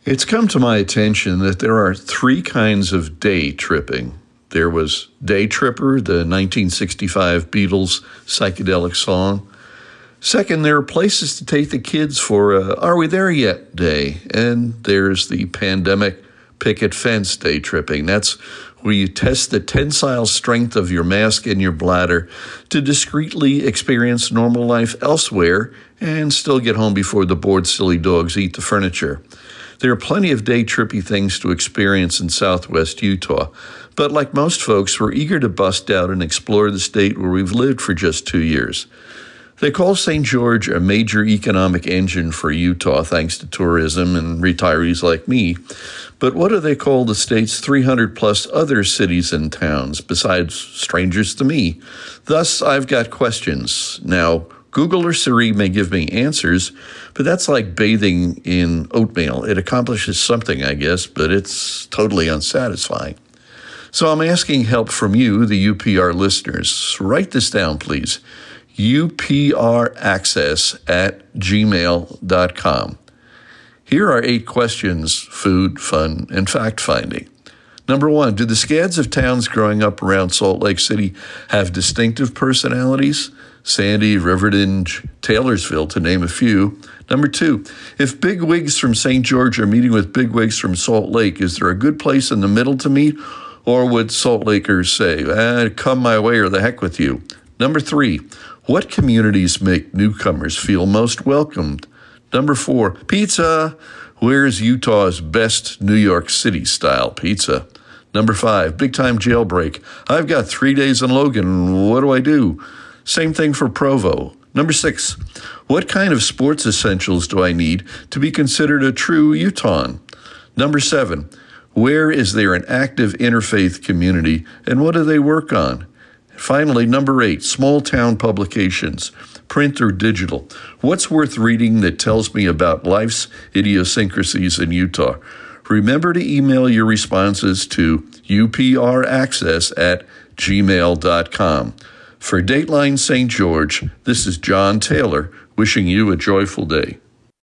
It's come to my attention that there are three kinds of day tripping. There was Day Tripper, the 1965 Beatles psychedelic song. Second, there are places to take the kids for a Are We There Yet day. And there's the pandemic picket fence day tripping. That's where you test the tensile strength of your mask and your bladder to discreetly experience normal life elsewhere and still get home before the bored silly dogs eat the furniture. There are plenty of day trippy things to experience in southwest Utah, but like most folks, we're eager to bust out and explore the state where we've lived for just 2 years. They call St. George a major economic engine for Utah thanks to tourism and retirees like me. But what do they call the state's 300 plus other cities and towns besides strangers to me? Thus, I've got questions. Now, Google or Siri may give me answers, but that's like bathing in oatmeal. It accomplishes something, I guess, but it's totally unsatisfying. So I'm asking help from you, the UPR listeners. Write this down, please. upraccess@gmail.com. Here are 8 questions, food, fun, and fact-finding. Number 1, do the scads of towns growing up around Salt Lake City have distinctive personalities? Sandy, Riverton, Taylorsville, to name a few. Number 2, if big wigs from St. George are meeting with big wigs from Salt Lake, is there a good place in the middle to meet? Or would Salt Lakers say, come my way or the heck with you? Number 3, what communities make newcomers feel most welcomed? Number 4, pizza. Where's Utah's best New York City-style pizza? Number 5, big-time jailbreak. I've got 3 days in Logan. What do I do? Same thing for Provo. Number 6, what kind of sports essentials do I need to be considered a true Utahn? Number 7, where is there an active interfaith community and what do they work on? Finally, number 8, small town publications, print or digital. What's worth reading that tells me about life's idiosyncrasies in Utah? Remember to email your responses to upraccess@gmail.com. For Dateline St. George, this is John Taylor wishing you a joyful day.